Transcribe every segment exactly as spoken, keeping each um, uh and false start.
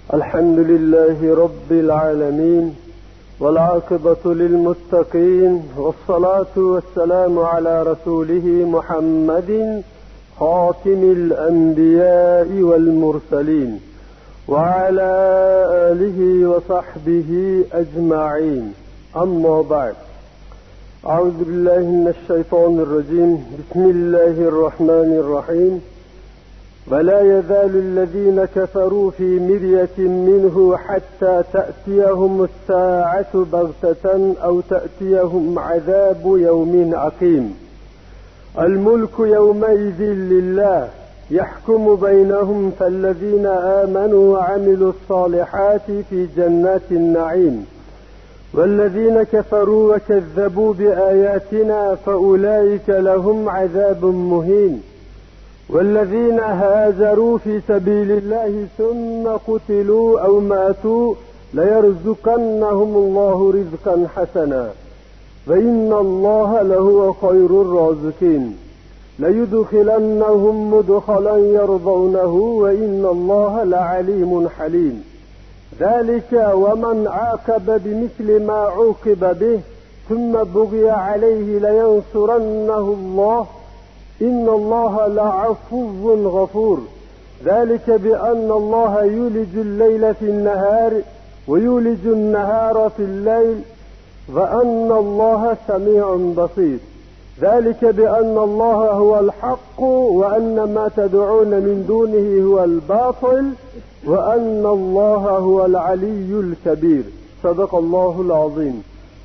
الحمد لله رب العالمين والعاقبة للمتقين والصلاة والسلام على رسوله محمد خاتم الأنبياء والمرسلين وعلى آله وصحبه أجمعين. أما بعد، أعوذ بالله من الشيطان الرجيم. بسم الله الرحمن الرحيم. ولا يزال الذين كفروا في مرية منه حتى تأتيهم الساعة بغتة أو تأتيهم عذاب يوم عقيم. الملك يومئذ لله يحكم بينهم، فالذين آمنوا وعملوا الصالحات في جنات النعيم، والذين كفروا وكذبوا بآياتنا فأولئك لهم عذاب مهين. والذين هاجروا في سبيل الله ثم قتلوا أو ماتوا ليرزقنهم الله رزقا حسنا وإن الله لهو خير الرازقين. ليدخلنهم مدخلا يرضونه وإن الله لعليم حليم. ذلك ومن عاقب بمثل ما عوقب به ثم بغي عليه لينصرنه الله إن الله لعفو غفور. ذلك بأن الله يولج الليل في النهار ويولج النهار في الليل وأن الله سميع بصير. ذلك بأن الله هو الحق وأن ما تدعون من دونه هو الباطل وأن الله هو العلي الكبير. صدق الله العظيم.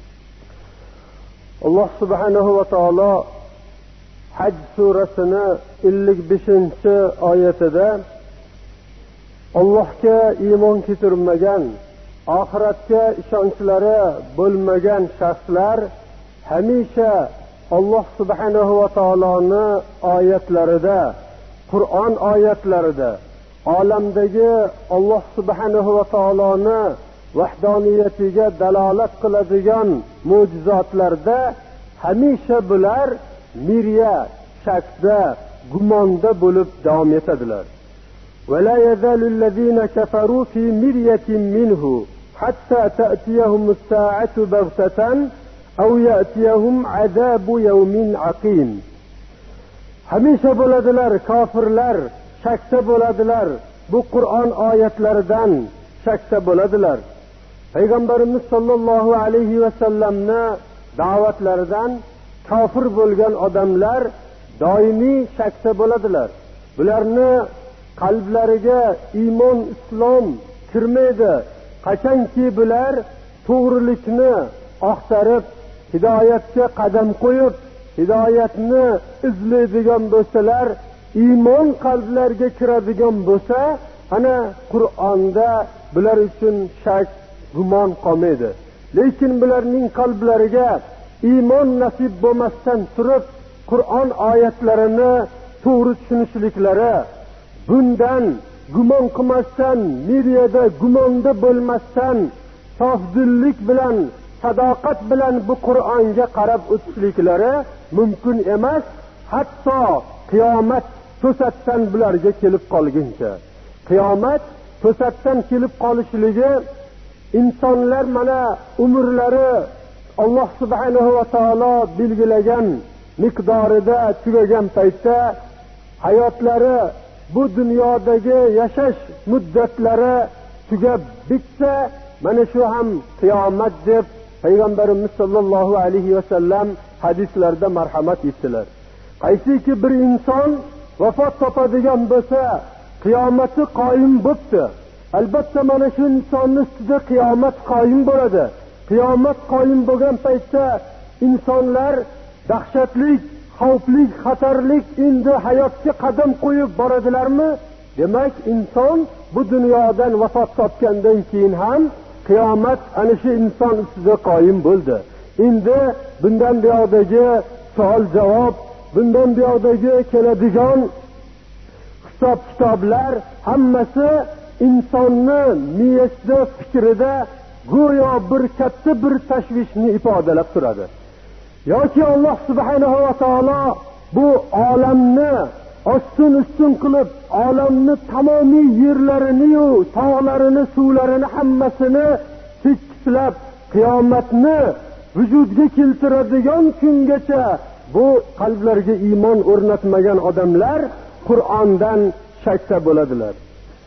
الله سبحانه وتعالى Hac surasini ellik beshinchi oyatida Allohga iymon keltirmagan, oxiratga ishonchlari bo'lmagan shaxslar hamisha Alloh subhanahu va taoloni oyatlarida, Qur'on oyatlarida, olamdagi Alloh subhanahu va taoloni vahdoniyatiga dalolat qiladigan mo'jizotlarda hamisha bular mirya, shakda, gumonda bo'lib davom etadilar. ولا يزال الذين كفروا في مرية منه حتى تأتيهم الساعة بغتة أو يأتيهم عذاب يوم عقيم. hamisha bo'ladilar kofirlar, shakda bo'ladilar. Bu Qur'on oyatlaridan shakda bo'ladilar. Payg'ambarimiz sollallohu alayhi va sallamni da'vatlaridan kofir bo'lgan odamlar doimiy shakda bo'ladilar. Bularni qalblariga iymon, islom kirmaydi. Qachonki bular to'g'rilikni oqtarib, hidoyatga qadam qo'yib, hidoyatni izlaydigan bo'lsalar, iymon qalblariga kiradigan bo'lsa, ana Qur'onda bular uchun shak, gumon qolmaydi. Lekin bularning qalblariga iymon nasib bo'lmasdan turib, Qur'on oyatlarini to'g'ri tushunishliklari, bundan gumon qilmasdan, miriyada gumonda bo'lmasdan, sofdillik bilan, sadoqat bilan bu Qur'onga qarab o'tishliklari mumkin emas. Hatto qiyomat to'satdan bularga kelib qolguncha. Qiyomat to'satdan kelib qolishligi, insonlar mana umrlari Alloh subhanahu va taolo belgilagan miqdorida tugagan paytda hayotlari, bu dunyodagi yashash muddatlari tugab bitsa, mana shu ham qiyomat deb Payg'ambarimiz sollallohu alayhi va sallam hadislarda marhamat etdilar. Qaysiki bir inson vafot topadigan bo'lsa, qiyomati qoyim bo'libdi. Albatta mana shu insonning ustida qiyomat qoyim bo'ladi. Qiyomat qoyim bo'lgan paytda insonlar dahshatlik, xavfli, xatarlik endi hayotga qadam qo'yib boradilarmi? Demak, inson bu dunyodan vafot topgandan keyin ham qiyomat ana shu inson ustida qoyim bo'ldi. Endi bundan buyoqdagi savol-javob, bundan buyoqdagi keladigan hisob-kitoblar hammasi insonning miyasida, fikrida go'yo bir katta bir tashvishni ifodalab turadi. Yoki Alloh subhanahu va taolo bu olamni ostin ustun qilib olamni tamomiy yerlarini-yu, tog'larini, suvlarini hammasini tekislab qiyomatni vujudga keltiradigan kungacha bu qalblarga iymon o'rnatmagan odamlar Qur'ondan shakka bo'ladilar.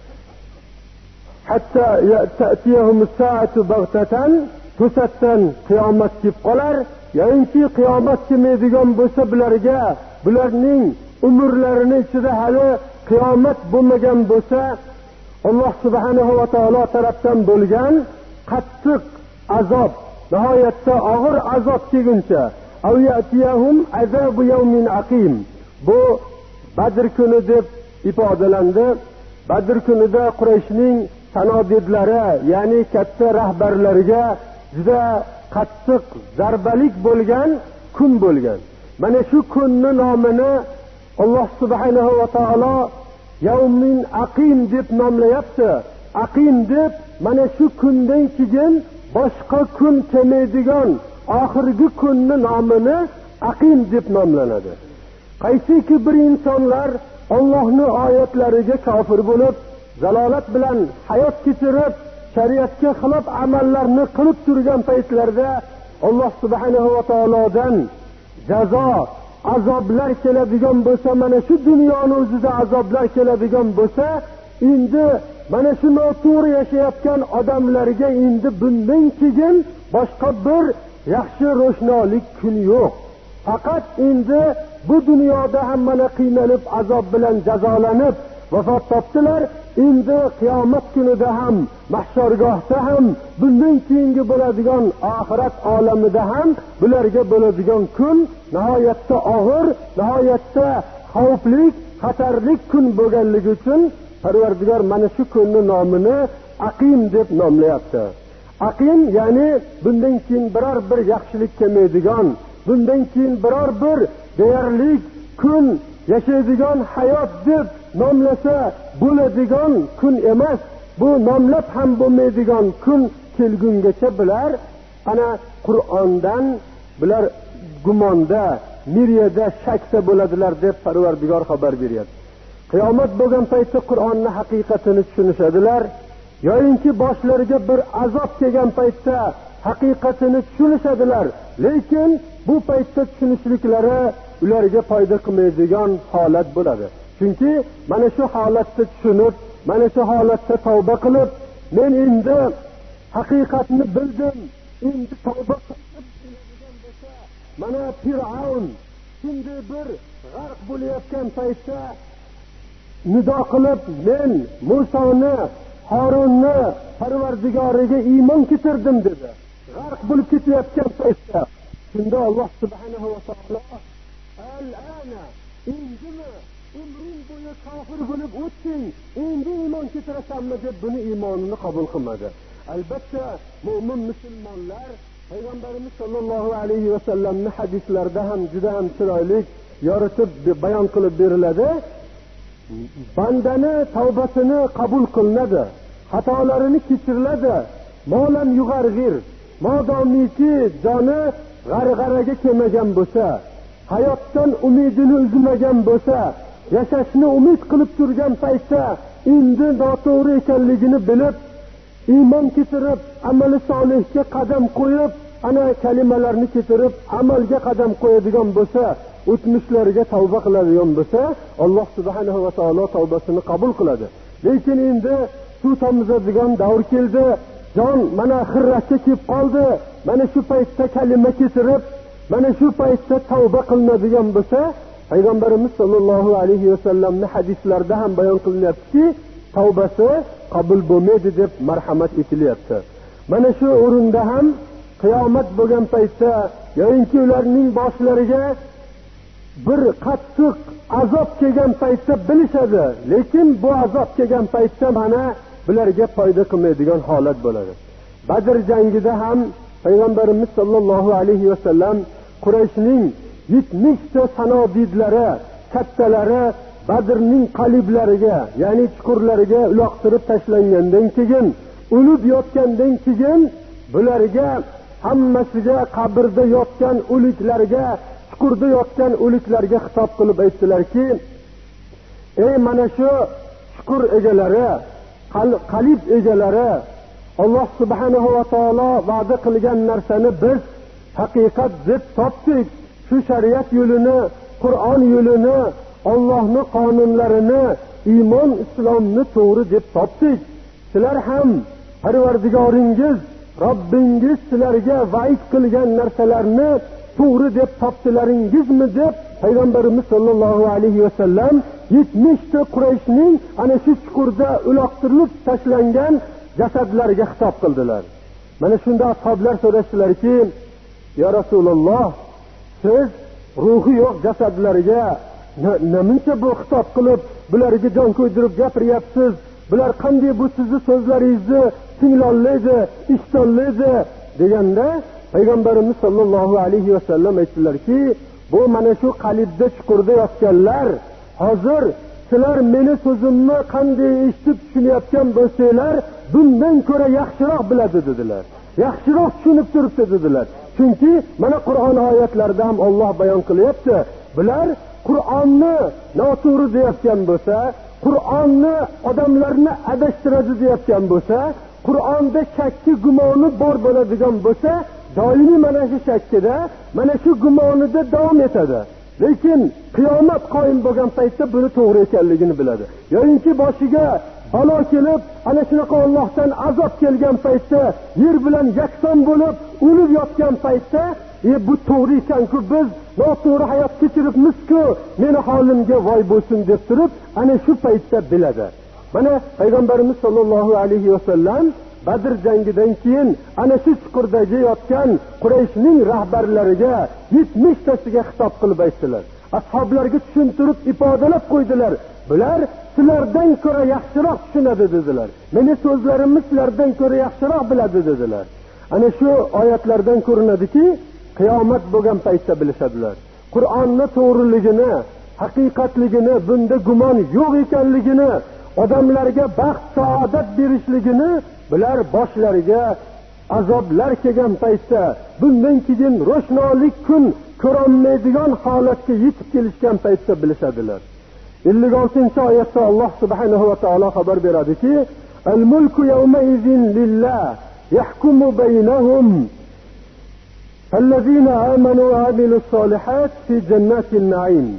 Hatta ta'tiyahumus saatu baghtatan, to'satdan qiyomat kelib qolar, yoki qiyomat kelmaydigan bo'lsa bularga, bularning umrlarini ichida hali qiyomat bo'lmagan bo'lsa, Alloh subhanahu va taolo tarafdan bo'lgan qattiq azob, nihoyatda og'ir azob kelguncha, aw ya'tiyahum azabu yawmin aqim. Bu Badr kuni deb ifodalandi. Badr kunida Qurayshning sanodidlari, ya'ni katta rahbarlariga juda qattiq zarbalik bo'lgan kun bo'lgan. Mana shu kunning nomini Alloh subhanahu va taolo yawmin aqim deb nomlayapti. Aqim deb mana shu kundan keyin boshqa kun kelmaydigan oxirgi kunning nomini aqim deb nomlanadi. Qaysiki bir insonlar Allohning oyatlariga kofir bo'lib, zalolat bilan hayot kechirib, shariatga xilof amallarni qilib turgan paytlarda Alloh subhanahu va taolodan jazo, azoblar keladigan bo'lsa, mana shu dunyoning o'zida azoblar keladigan bo'lsa, endi mana shu noto'g'ri yashayotgan odamlarga endi bundan keyin boshqa bir yaxshi ro'shnolik kun yo'q. Faqat endi bu dunyoda ham mana qiynalib, azob bilan jazolanib vafot topdilar. Endi qiyomat kunida ham, mahshorgohda ham, bundan keyingi bo'ladigan oxirat olamida ham bularga bo'ladigan kun nihoyatda og'ir, nihoyatda xavfli, xatarli kun bo'lganligi uchun Parvardigor mana shu kunning nomini aqim deb nomlayapti. Aqim ya'ni bundan keyin biror bir yaxshilik kelmaydigan, bundan keyin biror bir deyarli kun yashaydigan hayot deb nomlasa bo'ladigan kun emas. Bu nomlab ham bo'lmaydigan kun kelgungacha bular ana Qur'ondan bular gumonda, miriyada, shakda bo'ladilar deb Parvardigor xabar beryapti. Qiyomat bo'lgan paytda Qur'onning haqiqatini tushunishadilar, yo'inki boshlariga bir azob kelgan paytda haqiqatini tushunishadilar. Lekin bu paytda tushunishliklari ularga foyda qilmaydigan holat bo'ladi. Chunki mana shu holatda tushunib, mana shu holatda tavba qilib, men endi haqiqatni bildim, endi tavba qiladigan bo'lsa, mana Fir'avn shunday bir g'arq bo'layotgan paytda nido qilib, men Musoni, Harunni Parvardigoriga iymon keltirdim dedi. G'arq bo'lib ketayotgan paytda shunda Alloh subhanahu va taolo al-ana indimi umring bo'yi kofir bo'lib o'tding, endi iymon keltirasanmi deb buni iymonini qabul qilmadi. Albatta mo'min musulmonlar Payg'ambarimiz sollallohu alayhi va sallamning hadislarida ham juda ham chiroyli yoritib bayon qilib beriladi. Bandani tavbasini qabul qilinadi, xatolarini kechiriladi. Molam yug'arg'ir, modomiki joni g'arg'araga kelmagan bo'lsa, hayotdan umidini uzmagan bo'lsa, yashashni umid qilib turgan paytda endi noto'g'ri ekanligini bilib, iymon keltirib, amali solihga qadam qo'yib, ana kalimalarni keltirib, amalga qadam qo'yadigan bo'lsa, o'tmishlariga tavba qiladigan bo'lsa, Alloh subhanahu va taolo tavbasini qabul qiladi. Lekin endi suv tomizadigan davr keldi, jon mana xirratga kelib qoldi. Mana shu paytda kalima keltirib, mana shu paytda tavba qilinadigan bo'lsa, Payg'ambarimiz sollallohu alayhi va sallamning hadislarida ham bayon qilinyaptiki, tavbasi qabul bo'lmaydi deb marhamat etilyapti. Mana shu o'rinda ham qiyomat bo'lgan paytda yo'inki ularning boshlariga bir qattiq azob kelgan paytda bilishadi. Lekin bu azob kelgan paytda mana bularga foyda qilmaydigan holat bo'ladi. Badr jangida ham Payg'ambarimiz sollallohu alayhi va sallam Qurayshning yetmish ta sanodidlari, kattalari Badrning qaliblariga, ya'ni chuqurlariga uloqtirib tashlangandan keyin, o'lib yotgandan keyin bularga hammasiga qabrda yotgan o'liklarga, chuqurda yotgan o'liklarga xitob qilib aytdilarki, ey mana shu shukur egalari, qalb egalari, Alloh subhanahu va taolo va'da qilgan narsani biz haqiqat deb topdik. Shu shariat yo'lini, Qur'on yo'lini, Allohning qonunlarini, iymon islomni to'g'ri deb topdik. Sizlar ham Parvardigoringiz, Robbingiz sizlarga va'id qilgan narsalarni to'g'ri deb topdilaringizmi deb Payg'ambarimiz sollallohu alayhi va sallam yetmish ta Qurayshning ana shu chuqurda uloqtirilib tashlangan jasadlarga xitob qildilar. Mana shunda ashoblar so'rashdilarki, "Ya Rasululloh, siz ruhi yo'q jasadlarga namuncha bu xitob qilib, bularga jon qo'ydirib gapiryapsiz? Bular qanday bu sizning so'zlaringizni tinglollaydi, eshitollaydi?" deganda Payg'ambarimiz sollallohu alayhi va sallam aytdilarki, "Bu mana shu qalbda chuqurda yotganlar, hozir sizlar meni so'zimni qanday eshitib tushunyapgan bo'lsanglar, bundan ko'ra yaxshiroq biladi" dedilar. Yaxshiroq tushunib turibdi dedilar. Chunki mana Qur'on oyatlarida ham Alloh bayon qilyapti. Bular Qur'onni noto'g'ri deyotgan bo'lsa, Qur'onni odamlarni adashtiradi deyotgan bo'lsa, Qur'onda shakki gumoni bor bo'ladigan bo'lsa, doimiy mana shu shakkida, mana shu gumonida davom etadi. Lekin qiyomat qoyim bo'lgan paytda buni to'g'ri ekanligini biladi. Yo'inki boshiga balo kelib, ana shunaqa Allohdan azob kelgan paytda, yer bilan yakson bo'lib, o'lib yotgan paytda, "E bu to'g'ri ekan-ku, biz noto'g'ri hayot kechiribmiz-ku, meni holimga voy bo'lsin" deb turib, ana shu paytda biladi. Mana Payg'ambarimiz sollallohu alayhi va sallam Badr jangidan keyin ana shu chuqurdagi yotgan Qurayshning rahbarlariga yetmish tasiga xitob qilib aytdilar. Ashoblarga tushuntirib ifodalab qo'ydilar. Bular sizlardan ko'ra yaxshiroq tushunadi dedilar. Meni so'zlarimni sizlardan ko'ra yaxshiroq biladi dedilar. Ana shu oyatlardan ko'rinadiki, qiyomat bo'lgan paytda bilishadilar. Qur'onning to'g'riligini, haqiqatligini, bunda gumon yo'q ekanligini, odamlarga baxt, saodat berishligini bular boshlariga azoblar kelgan paytda, bundan keyin ro'shnolik kun ko'rolmaydigan holatga yetib kelishgan paytda bilishadilar. ellik oltinchi oyatda Alloh subhanahu va taolo xabar beradiki, "Al-mulku yawma izin lillah, yahkumu baynahum allazina amanu wa amilus solihat fi jannatin na'im."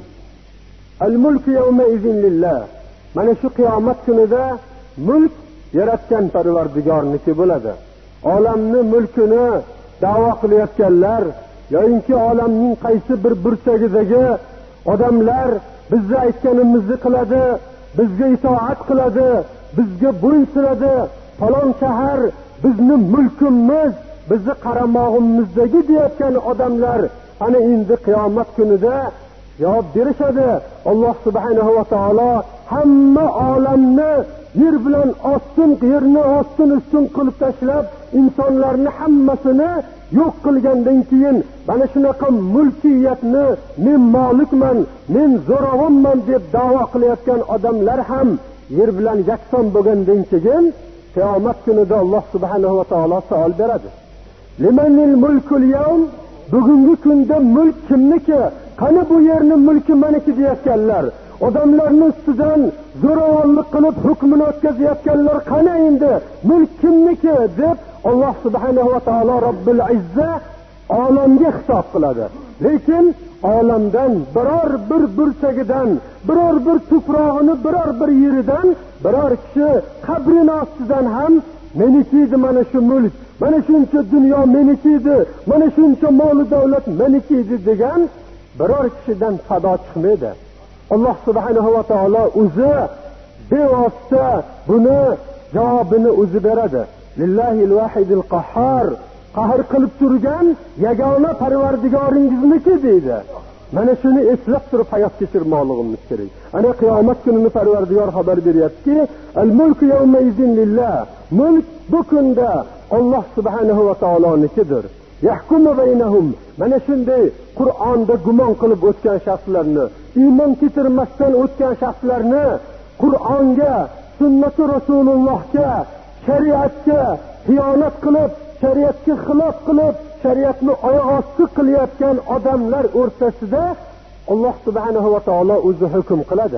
Al-mulku yawma izin lillah. Mana shu qiyomat kunida mulk yaratgan Parvardigorniki bo'ladi. Olamni mulkini da'vo qilayotganlar yoki olamning qaysi bir burchagidagi odamlar bizga aytganimizni qiladi, bizga itoat qiladi, bizga bo'ysunadi, falon shahar bizni mulkimiz, bizni qaramog'imizdagi deyotgan odamlar ana endi qiyomat kunida javob berishadi. Alloh subhanahu va taolo hamma olamni yer bilan ostin, yerni ostin ustun qilib tashlab, insonlarni hammasini yo'q qilgandan keyin mana shunaqa mulkiyatni men molikman, men zo'ravonman deb da'vo qilayotgan odamlar ham yer bilan yakson bo'lgandan keyin qiyomat kunida Alloh subhanahu va taolo savol beradi. Limanil mulkul yawm? Bugungi kunda mulk kimniki? Qani bu yerning mulki meniki deyotganlar, odamlarning ustidan zo'ravonlik qilib hukmini o'tkazayotganlar qani endi? Mulk kimniki deb Alloh subhanahu va taolo Robbil Izza olamga xitob qiladi. Lekin olamdan biror bir burchagidan, biror bir tuprog'ini, biror bir yeridan, biror kishi qabrini ostidan ham meniki edi mana shu mulk, mana shuncha dunyo meniki edi, mana shuncha mol davlat meniki edi degan biror kishidan sado chiqmaydi. Alloh subhanahu va taolo o'zi bevosita buni javobini o'zi beradi. Lillahil vahidil qahhar, qahr qilib turgan yagona Parvardigoringizniki deydi. Mana shuni eslab turib hayot kechirmoqligimiz kerak. Ana qiyomat kunini Parvardigor xabar beryaptiki, al-mulku yawma izin lillah. Mulk bu kunda Alloh subhanahu va taolonikidir. Yahkumu baynahum. Mana shunday Qur'onda gumon qilib o'tgan shaxslarni, iymon keltirmasdan o'tgan shaxslarni Qur'onga, sunnati Rasulullohga, shariatga xiyonat qilib, shariatga xilof qilib, shariatni oyoq osti qilayotgan odamlar o'rtasida Alloh subhanahu va taolo o'zi hukm qiladi.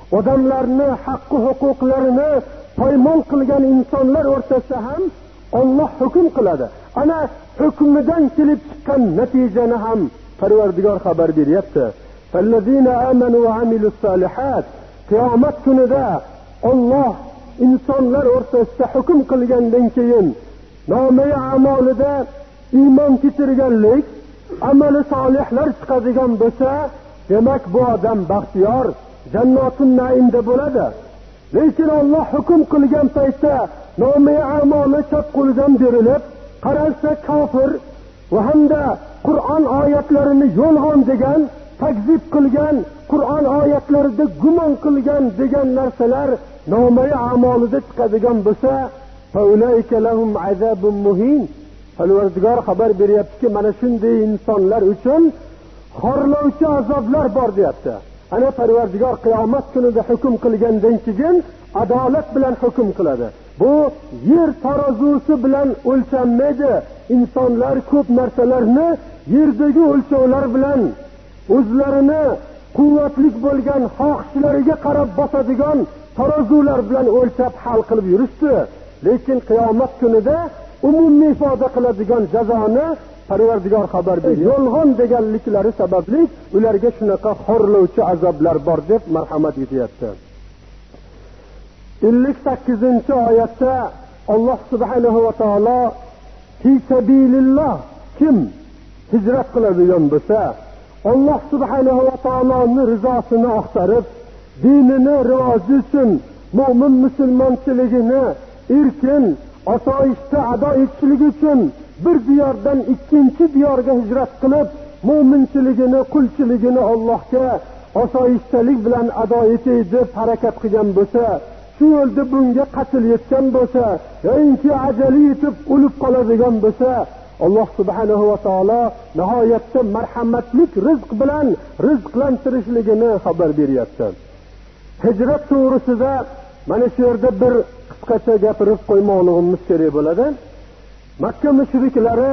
odamlarni haqqi huquqlarini poymol qilgan insonlar o'rtasida ham Alloh hukm qiladi. Ana hukmidan kelib chiqqan natijani ham Parvardigor xabar beryapti. Fallazina amanu va amilus solihat. Qiyomat kunida Alloh insonlar o'rtasida hukm qilgandan keyin nomai amalida iymon keltirganlik, amali solihlar chiqadigan bo'lsa, demak bu odam baxtiyor, jannatun naimda bo'ladi. Lekin Alloh hukm qilgan paytda nomai amali chap qo'lidan berilib, qaralsa kofir va hamda Qur'on oyatlarini yolg'on degan, takzib qilgan, Qur'on oyatlarida gumon qilgan degan narsalar nomai amalida chiqadigan bo'lsa, faulaika lahum azabun muhin. Parvardigor xabar beryaptiki, mana shunday insonlar uchun xorlovchi azoblar bor deyapti. Ana Parvardigor qiyomat kunida hukm qilgandan keyin adolat bilan hukm qiladi. Bu yer tarozusi bilan o'lchanmaydi. İnsanlar ko'p narsalarni yerdagi o'lchovlar bilan o'zlarini quvvatli bo'lgan xohishlariga qarab bosadigan tarozular bilan o'lchab hal qilib yurishdi. Lekin qiyomat kunida umumiy ifoda qiladigan jazoni Parvardigor xabar berdi. Yolg'on deganliklari sababli ularga shunaqa xorlovchi azoblar bor deb marhamat etyapti. ellik sakkizinchi oyatda Alloh subhanahu va taolo fi sabilillah kim hijrat qiladigan bo'lsa, Alloh subhanahu va taoloning rizosini axtarib, dinini rivoji uchun mu'min musulmonchiligini erkin osoyishta ado etishligi uchun bir diyordan ikkinchi diyorga hijrat qilib, mu'minchiligini, qulchiligini Allohga osoyishtalik bilan ado etay deb harakat qilgan bo'lsa, shu yo'lda bunga qatl yetgan bo'lsa, yoki ajali yetib o'lib qoladigan bo'lsa, Alloh subhanahu va taolo nihoyatda marhamatlik rizq bilan rizqlantirishligini xabar beryapti. Hijrat to'g'risida mana shu yerda bir qisqacha gapirib qo'ymoqligimiz kerak bo'ladi. Makka mushriklari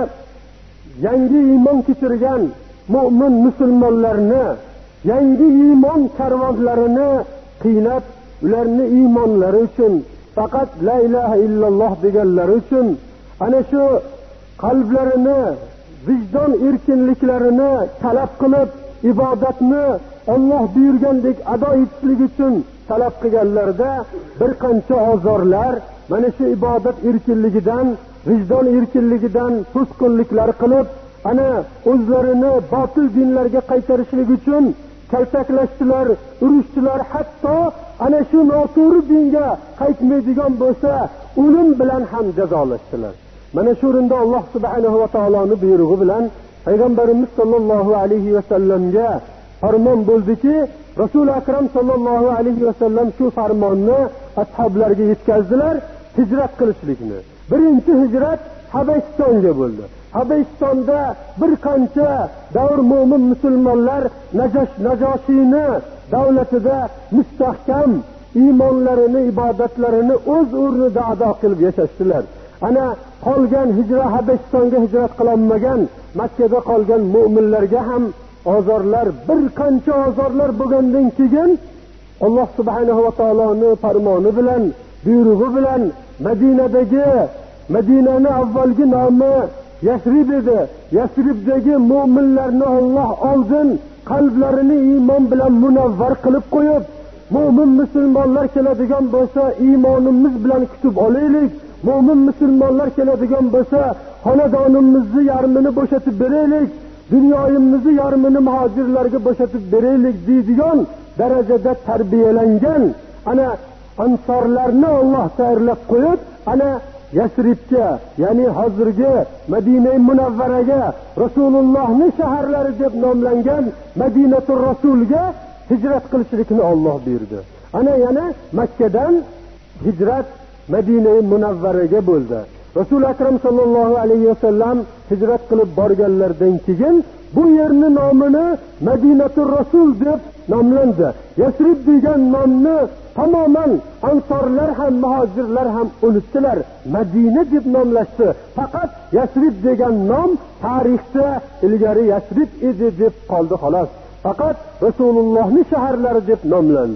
yangi iymon keltirgan mu'min musulmonlarni, yangi iymon karvonlarini qiynab, ularni iymonlari uchun, faqat la ilaha illalloh deganlari uchun ana shu qalblarini, vijdon erkinliklarini talab qilib, ibodatni Alloh buyurgandek ado etishlik uchun talab qilganlarda bir qancha ozorlar, mana shu ibodat erkinligidan, vijdon erkinligidan to'sqinliklar qilib, ana o'zlarini botil dinlarga qaytarishlik uchun kaltaklashdilar, urushdilar, hatto ana shu noto'g'ri dinga qaytmaydigan bo'lsa, o'lim bilan ham jazolashdilar. Mana shu o'rinda Alloh subhanahu va taoloning buyrug'i bilan Payg'ambarimiz sollallohu alayhi va sallamga farmon bo'ldiki, Rasul akram sollallohu alayhi va sallam shu farmonni ashoblarga yetkazdilar, hijrat qilishlikni. Birinchi hijrat Habasistonga bo'ldi. Habasistonda bir qancha davr mu'min musulmonlar Najash Najoshiyni davlatida mustahkam iymonlarini, ibodatlarini o'z o'rnida ado qilib yashashdilar. Ana qolgan hijrat Habasistonga hijrat qilinmagan Makkada qolgan mu'minlarga ham ozorlar, bir qancha ozorlar bo'lgandan keyin Alloh subhanahu va taoloning farmoni bilan, buyrug'i bilan Madinadagi, Madinani avvalgi nomi Yasrib edi. Yasribdagi mu'minlarni Alloh oldin qalblarini iymon bilan munavvar qilib qo'yib, mu'min musulmonlar keladigan bo'lsa, iymonimiz bilan kutib olaylik. Mu'min musulmonlar keladigan bo'lsa, xonadonimizni yarmini bo'shatib beraylik, dunyoyimizni yarmini muhojirlarga bo'shatib beraylik deydigan darajada tarbiyalangan ana ansorlarni Alloh tayyorlab qo'yib, ana Yasribga, ya'ni hozirgi Madina Munavvaraga, Rasulullohning shaharlari deb nomlangan Madinatur Rasulga hijrat qilishlikni Alloh buyurdi. Ana yana Makkadan hijrat Madina Munavvaraga bo'ldi. Rasul akram sallallohu alayhi va sallam hijrat qilib borganlardan keyin bu yerning nomini Madinatur Rasul deb nomlandi. Yasrib degan nomni tamoman ansorlar ham, muhojirlar ham unutdilar. Madina deb nomlashdi. Faqat Yasrib degan nom tarixda ilgari Yasrib edi deb qoldi xolos. Faqat Rasulullohning shaharlari deb nomlandi.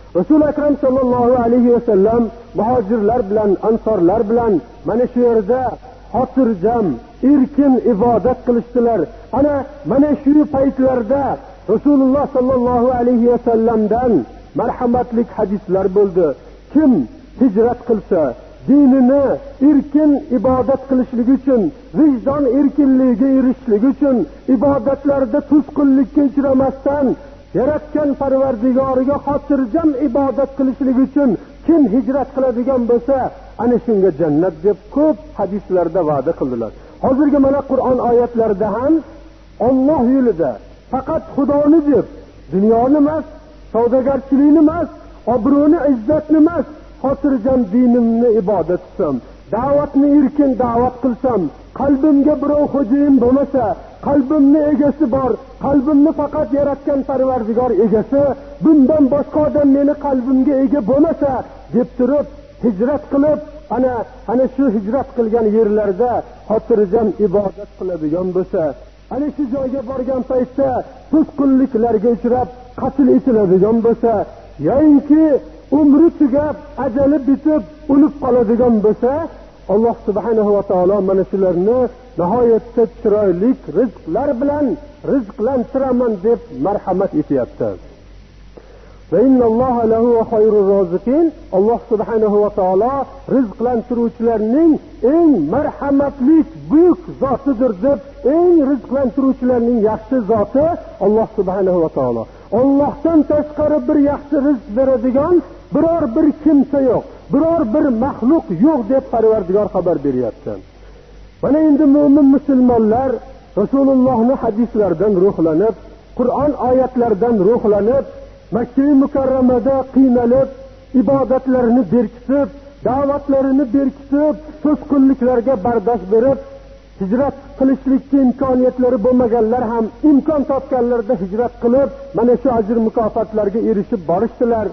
Rasul akram sallallohu alayhi va sallam muhojirlar bilan, ansorlar bilan mana shu yerda xotirjam, erkin ibodat qilishdilar. Ana mana shu paytlarda Rasululloh sallallohu alayhi va sallamdan marhamatlik hadislar bo'ldi. Kim hijrat qilsa, dinini erkin ibodat qilishlik uchun, vijdon erkinligiga erishishlik uchun, ibodatlarda to'sqinlikka uchramasdan yaratgan Parvardigoriga xotirjam ibodat qilishlik uchun kim hijrat qiladigan bo'lsa, ana shunga jannat deb ko'p hadislarda va'da qildilar. Hozirgi mana Qur'on oyatlarida ham Alloh yo'lida faqat Xudoni deb, dunyoni emas, savdogarchilikni emas, obro'ni, izzatni emas, xotirjam dinimni ibodat qilsam, da'vatni erkin da'vat qilsam, qalbimga birov xo'jayin bo'lmasa, qalbimni egasi bor, qalbimni faqat yaratgan Parvardigor egasi, bundan boshqa odam meni qalbimga ega bo'lmasa deb turib hijrat qilib, ana ana shu hijrat qilgan yerlarda xotirjam ibodat qiladigan bo'lsa, ana shu joyga borgan paytda to'sqinliklarga uchrab qatl etiladigan bo'lsa, yoki umri tugab, ajali bitib, o'lib qoladigan bo'lsa, Alloh subhanahu va taolo mana shularni nihoyatda chiroyli rizqlar bilan rizqlantiraman deb marhamat etyapti. Va innalloha lahu xayrur roziqin. Alloh subhanahu va taolo rizqlantiruvchilarning eng marhamatli buyuk zotidir deb, eng rizqlantiruvchilarning yaxshi zoti Alloh subhanahu va taolo. Allohdan tashqari bir yaxshi rizq beradigan biror bir kimsa yo'q, biror bir maxluq yo'q deb Parvardigor xabar beryapti. Mana endi mu'min musulmonlar Rasulullohning hadislaridan ruhlanib, Qur'on oyatlaridan ruhlanib, Makka mukarramada qiynalib, ibodatlarini berkitib, da'vatlarini berkitib, to'sqinliklarga bardosh berib, hijrat qilishlikka imkoniyatlari bo'lmaganlar ham imkon topganlarda hijrat qilib, mana shu ajr mukofotlarga erishib borishdilar.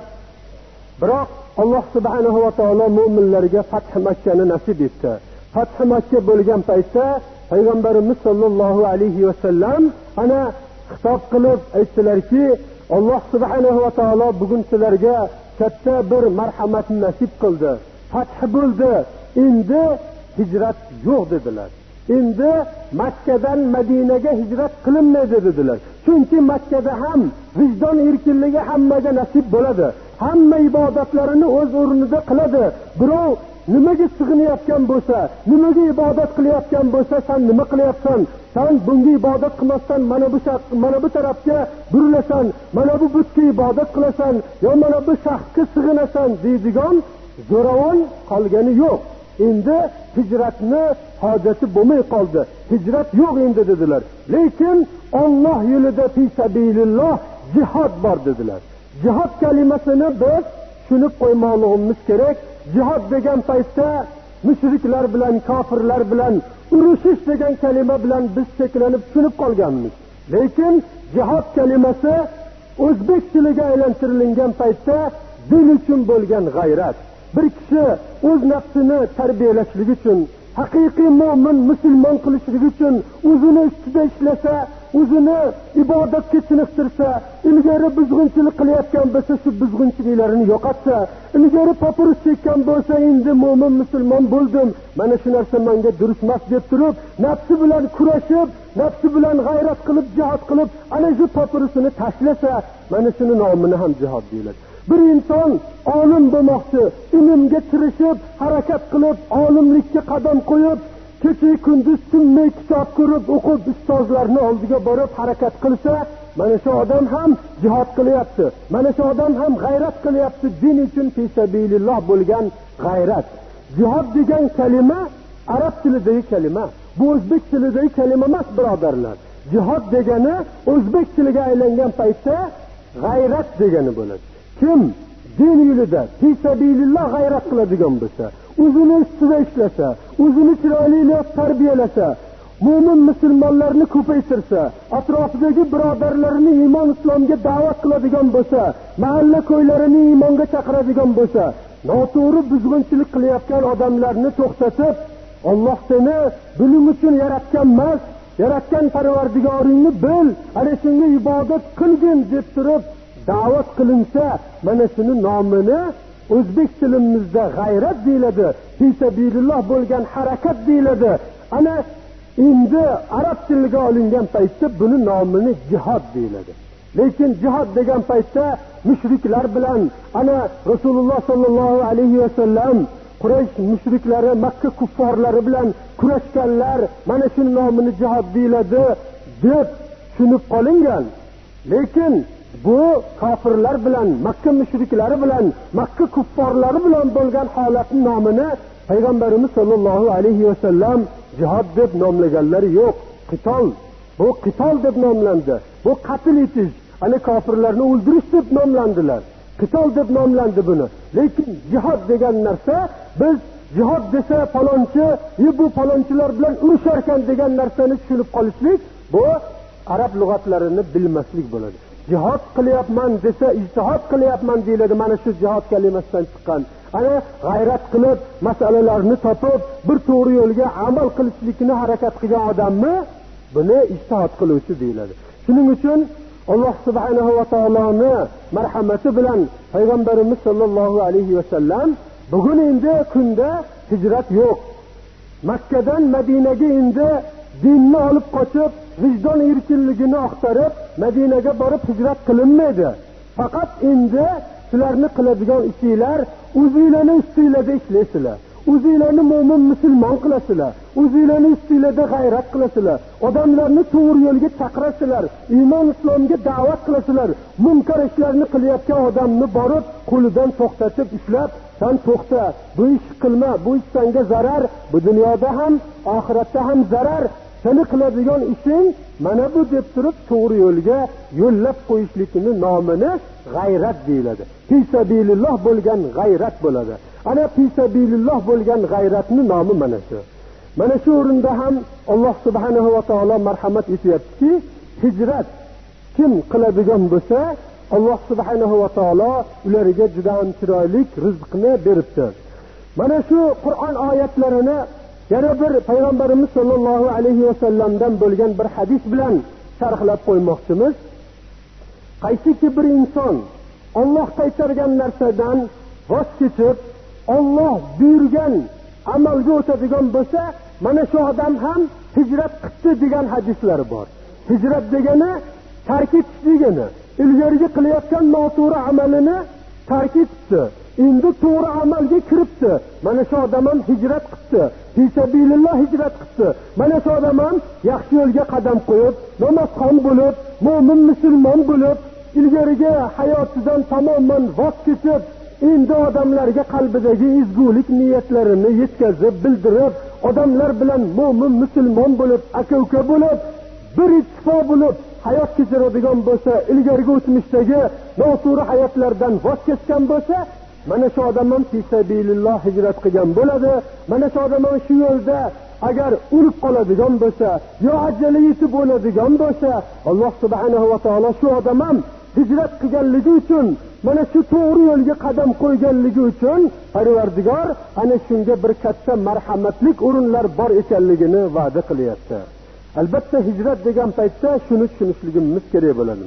Biroq Alloh subhanahu va taolo mu'minlarga Fath Makkani nasib etdi. Fath Makka bo'lgan paytda payg'ambarimiz sollallohu alayhi va sallam ana xitob qilib aytdilarki, Alloh subhanahu va taolo bugun sizlarga katta bir marhamatni nasib qildi. Fath bo'ldi. Endi hijrat yo'q dedilar. Endi Makkadan Madinaga hijrat qilinmaydi dedilar. Chunki Makkada ham vijdon erkinligi hammaga nasib bo'ladi. Hamma ibodatlarini o'z o'rnida qiladi. Birov nimaga sig'inayotgan bo'lsa, nimaga ibodat qilayotgan bo'lsa, sen nima qilyapsan? Sen bunga ibodat qilmasdan mana bu mana bu tarafga burilasan, mana bu butga ibodat qilasan, yo mana bu shaxsga sig'inasan deydigan zo'ravon qolgani yo'q. Endi hijratni hojati bo'lmay qoldi. Hijrat yo'q endi dedilar. Lekin Alloh yo'lida fi sabililloh jihad bor dedilar. Jihad kalimasini biz tushunib qo'ymoqligimiz kerak. Jihad degan paytda mushriklar bilan, kofirlar bilan urushish degan kalima bilan biz cheklanib tushunib qolganmiz. Lekin jihad kalimasi o'zbek tiliga aylantirilgan paytda din uchun bo'lgan g'ayrat. Bir kishi o'z nafsini tarbiyalashlik uchun, haqiqiy mu'min musulmon qilishlik uchun o'zini ustida ishlasa, o'zini ibodatga chiniqtirsa, ilgari buzg'unchilik qilayotgan bo'lsa, shu buzg'unchiliklarini yo'qotsa, ilgari papirus chekkan bo'lsa, endi mu'min musulmon bo'ldim, mana shu narsa menga durust emas deb turib, nafsi bilan kurashib, nafsi bilan g'ayrat qilib, jihad qilib, ana shu papirusini tashlasa, mana shuni nomini ham jihad deyiladi. Bir inson olim bo'lmoqchi, ilmga kirishib, harakat qilib, olimlikka qadam qo'yib, kecha kunduz tinmay kitob ko'rib, o'qib, ustozlarning oldiga borib harakat qilsa, mana shu odam ham jihad qilyapti. Mana shu odam ham g'ayrat qilyapti, din uchun fi sabililloh bo'lgan g'ayrat. Jihad degan kalima arab tilidagi kalima, bu o'zbek tilidagi kalima emas, birodarlar. Jihad degani o'zbek tiliga aylangan paytda g'ayrat degani bo'ladi. Kim din yo'lida fi sabililloh g'ayrat qiladigan bo'lsa, o'zini ustida ishlasa, o'zini chiroyli tarbiyalasa, mu'min musulmonlarni ko'paytirsa, atrofidagi birodarlarini iymon islomga da'vat qiladigan bo'lsa, mahalla ko'ylarini iymonga chaqiradigan bo'lsa, noto'g'ri buzg'unchilik qilayotgan odamlarni to'xtatib, Alloh seni buning uchun yaratgan emas, yaratgan Parvardigoringni bil, ana shunga ibodat qilgin deb turib da'vat qilinsa, mana shuni nomini o'zbek tilimizda g'ayrat deyiladi, fisabililloh bo'lgan harakat deyiladi. Ana endi arab tiliga olingan paytda buni nomini jihad deyiladi. Lekin jihad degan paytda mushriklar bilan ana Rasululloh sallallohu alayhi va sallam Quraysh mushriklari, Makka kuffarlari bilan kurashganlar, mana shu nomini jihad deyiladi deb tushunib qolingan. Lekin bu kofirlar bilan, Makka mushriklari bilan, Makka kuffarlari bilan bo'lgan holatning nomini Payg'ambarimiz sollallohu alayhi va sallam jihad deb nomlaganlari yo'q. Qitol, bu qitol deb nomlandi. Bu qatl etish, ana kofirlarni o'ldirish deb nomlandilar. Qitol deb nomlandi buni. Lekin jihad degan narsa, biz jihad desa falonchi, bu falonchilar bilan urushar ekan degan narsani tushunib qolishlik, bu arab lug'atlarini bilmaslik bo'ladi. Jihad qilyapman desa, ijtihod qilyapman deyiladi. Mana shu jihad kalimasidan chiqqan. Ana g'ayrat qilib, masalalarni topib, bir to'g'ri yo'lga amal qilishlikni harakat qilgan odamni buni ijtihod qiluvchi deyiladi. Shuning uchun Alloh subhanahu va taoloni marhamati bilan Payg'ambarimiz sollallohu alayhi va sallam bugun endi kunda hijrat yo'q. Makkadan Madinaga endi dinni olib qochib, vijdon erkinligini oqtarib, Madinaga borib hijrat qilinmaydi. Faqat endi sizlarni qiladigan ishinglar o'zingizlarning ustingizda ishlaysizlar. O'zingizlarni mo'min musulmon qilasizlar. O'zingizlarni ustingizda g'ayrat qilasizlar. Odamlarni to'g'ri yo'lga chaqirasizlar. Iymon islomga da'vat qilasizlar. Munkar ishlarni qilayotgan odamni borib qo'lidan to'xtatib ushlab, "Sen to'xta, bu ish qilma, bu ish senga zarar, bu dunyoda ham, oxiratda ham zarar. Seni qiladigan ishing mana bu" deb turib to'g'ri yo'lga yo'llab qo'yishlikni nomini g'ayrat deyiladi. Fisabililloh bo'lgan g'ayrat bo'ladi. Ana fisabililloh bo'lgan g'ayratning nomi mana shu. Mana shu o'rinda ham Alloh subhanahu va taolo marhamat etyaptiki, hijrat kim qiladigan bo'lsa, Alloh subhanahu va taolo ularga juda ham chiroyli rizqni beribdi. Mana shu Qur'on oyatlarini yana bir Payg'ambarimiz sollallohu alayhi va sallamdan bo'lgan bir hadis bilan sharhlab qo'ymoqchimiz. Qaysiki bir inson Alloh qaytargan narsadan voz kechib, Alloh buyurgan amalga o'tadigan bo'lsa, mana shu odam ham hijrat qildi degan hadislar bor. Hijrat degani tark etish degani. Ilgariga qilayotgan noto'g'ri amalini tark etdi. Endi to'g'ri amalga kiribdi. Mana shu odam ham hijrat qildi. Fisabililloh hijrat qildi. Mana shu odam ham yaxshi yo'lga qadam qo'yib, namozxon bo'lib, mo'min musulmon bo'lib, ilgariga hayotidan tamoman voz kechib, endi odamlarga qalbidagi ezgulik niyatlarini yetkazib, bildirib, odamlar bilan mo'min musulmon bo'lib, aka-uka bo'lib, bir ittifoq bo'lib hayot kechiradigan bo'lsa, ilgariga o'tmishdagi noto'g'ri hayotlardan voz kechgan bo'lsa, mana shu odam ham fisabililloh hijrat qilgan bo'ladi. Mana shu odam ham shu yo'lda agar o'lib qoladigan bo'lsa, yo ajali yetib bo'ladigan bo'lsa, Alloh subhanahu va taolo shu odam ham hijrat qilganligi uchun, mana shu to'g'ri yo'lga qadam qo'yganligi uchun Parvardigor ana shunga bir katta marhamatlik o'rinlar bor ekanligini va'da qilyapti. Albatta hijrat degan paytda shuni tushunishligimiz kerak bo'ladi.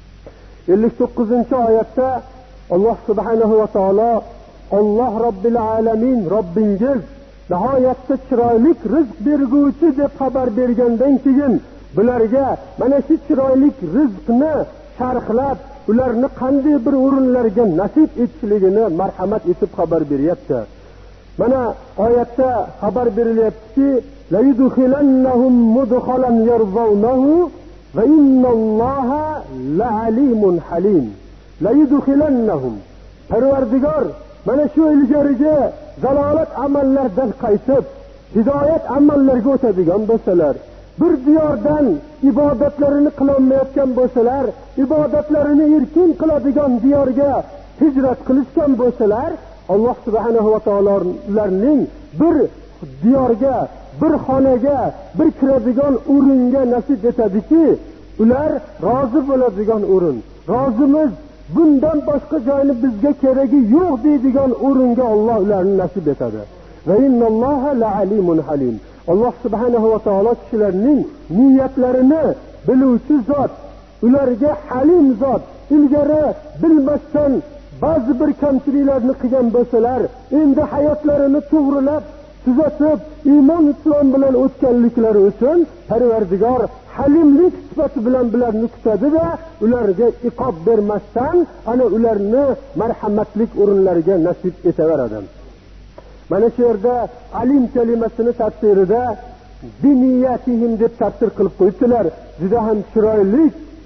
ellik to'qqizinchi oyatda Alloh subhanahu va taolo Alloh Robbil alamin, Robbingiz nihoyatda chiroyli rizq berguvchi deb xabar bergandan keyin bularga mana shu chiroyli rizqni sharhlab, ularni qanday bir o'rinlarga nasib etishligini marhamat etib xabar beryapti. Mana oyatda xabar berilyaptiki, la yudkhilannahum mudkhalan yarzawnahu va innalloha la'alimun halim. La yudkhilannahum, Parvardigor mana shu ilgariga zalolat amallardan qaytib, hidoyat amallarga o'tadigan bo'lsalar, bir diyordan ibodatlarini qilolmayotgan bo'lsalar, ibodatlarini erkin qiladigan diyorga hijrat qilishgan bo'lsalar, Alloh subhanahu va taolo ularning bir diyorga, bir xonaga, bir kiradigan o'ringa nasib etadiki, ular rozi bo'ladigan o'rin. Rozimiz, bundan boshqa joyni bizga keragi yo'q deydigan o'ringa Alloh ularni nasib etadi. Va innalloha la'alimun halim. Alloh subhanahu va taolo kishilarning niyatlarini biluvchi zot. ularga halim zot ilgari bilmasdan ba'zi bir kamchiliklarni qilgan bo'lsalar, endi hayotlarini to'g'rilab tuzatib iymon islom bilan o'tganliklari uchun Parvardigor halimlik sifati bilan bularni kutadi-da, ularga iqob bermasdan ana ularni marhamatlik o'rinlariga nasib etaveradi. Mana shu yerda alim kalimasini tafsirida biniyatihim deb tafsir qilib qo'yibdilar. Juda ham chiroyli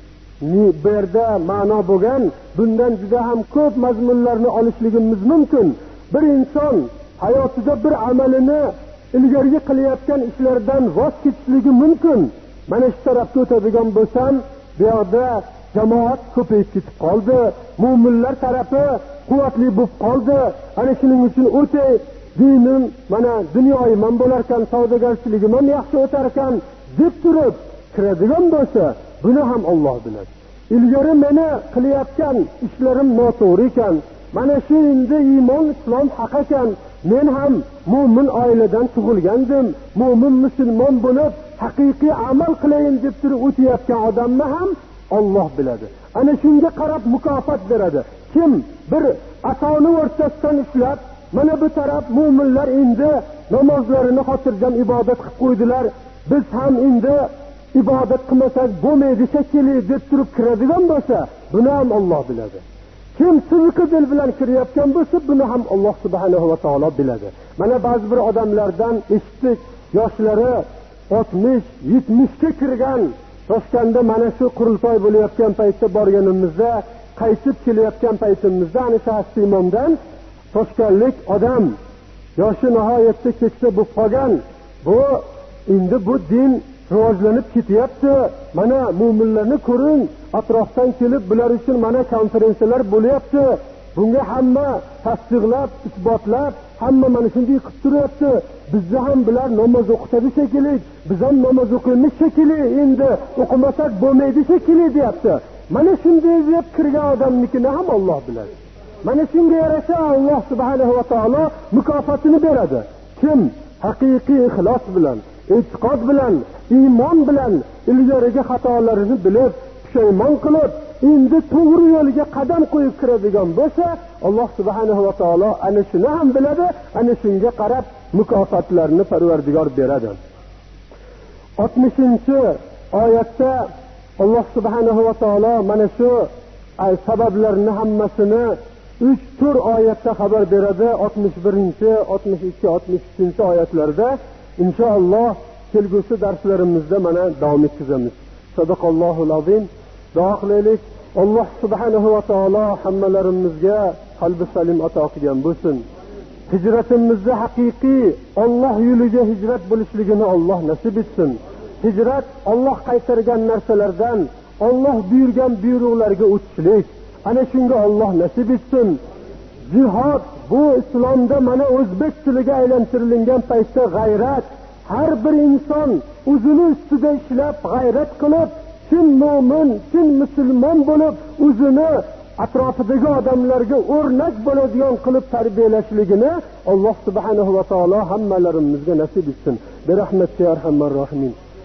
bu yerda ma'no bo'lgan. Bundan juda ham ko'p mazmunlarni olishligimiz mumkin. Bir inson hayotida bir amalini ilgari qilayotgan ishlardan voz kechishligi mumkin. Mana shu tarafga o'tadigan bo'lsam, bu yerda jamoat ko'payib ketib qoldi. Mu'minlar tarafi quvvatli bo'lib qoldi. Ana shuning uchun o'tay dinim, mana dunyoyim ham bo'lar ekan, savdogarchiligim ham yaxshi o'tar ekan deb turib kiradigan bo'lsa, buni ham Alloh biladi. Ilgari meni qilayotgan ishlarim noto'g'ri ekan, mana shu endi iymon islom haq ekan, men ham mu'min oiladan tug'ilgandim, mu'min musulmon bo'lib haqiqiy amal qilayin deb turib o'tayotgan odamni ham Alloh biladi. Ana shunga qarab mukofot beradi. Kim bir atoni o'rtasidan ishlab, mana bu taraf mu'minlar endi namozlarini xotirjam ibodat qilib qo'ydilar, biz ham endi ibodat qilmasak bo'lmaydi shekilli deb turib kiradigan bo'lsa, buni ham Alloh biladi. Kim sidqi dil bilan kirayotgan bo'lsa, buni ham Alloh subhanahu va taolo biladi. Mana ba'zi bir odamlardan eshitdik, yoshlari oltmish yetmish ga kirgan, Toshkentda mana shu qurultoy bo'layotgan paytda borganimizda, qaytib kelayotgan paytimizda ana shu imomdan toshkanlik odam yoshi nihoyatda keksa bo'lib qolgan. Bu endi bu din rivojlanib ketyapti. Mana mu'minlarni ko'ring, atrofdan kelib bular uchun mana konferensiyalar bo'lyapti. Bunga hamma tasdiqlab, isbotlab, hamma mana shunday qilib turyapti. Bizni ham bular namoz o'qitadi shekilli, biz ham namoz o'qiymiz shekilli, endi o'qimasak bo'lmaydi shekilli deyapti. Mana shunday deb kirgan odamnikini ham Alloh biladi. Mana shunga yarasha Alloh subhanahu va taolo mukofotini beradi. Kim haqiqiy ixlos bilan, e'tiqod bilan, iymon bilan ilgariga xatolarini bilib, pushaymon qilib, endi to'g'ri yo'lga qadam qo'yib kiradigan bo'lsa, Alloh subhanahu va taolo ana shuni ham biladi, ana shunga qarab mukofotlarni Parvardigor beradi. oltmishinchi oyatda Alloh subhanahu va taolo mana shu sabablarni hammasini uch tur oyatda xabar beradi. oltmish birinchi, oltmish ikki, oltmish uchinchi oyatlarda inshaalloh kelgusi darslarimizda mana davom ettiramiz. Sadaqallohul azim. Duo qilaylik. Alloh subhanahu va taolo hammalarimizga qalbi salim ato qilgan bo'lsin. Hijratimizni haqiqiy Alloh yo'liga hijrat bo'lishligini Alloh nasib etsin. Hijrat Alloh qaytargan narsalardan Alloh buyurgan buyruqlarga o'tishlik. Ana shunga Alloh nasib etsin. Jihad bu islomda mana o'zbek tiliga aylantirilgan paytda g'ayrat, har bir inson o'zini ustida ishlab g'ayrat qilib, kim mu'min, kim musulmon bo'lib, o'zini atrofidagi odamlarga o'rnak bo'ladigan qilib tarbiyalashligini Alloh subhanahu va taolo hammalarimizga nasib etsin. Bi rahmatihi arhamar rohimin.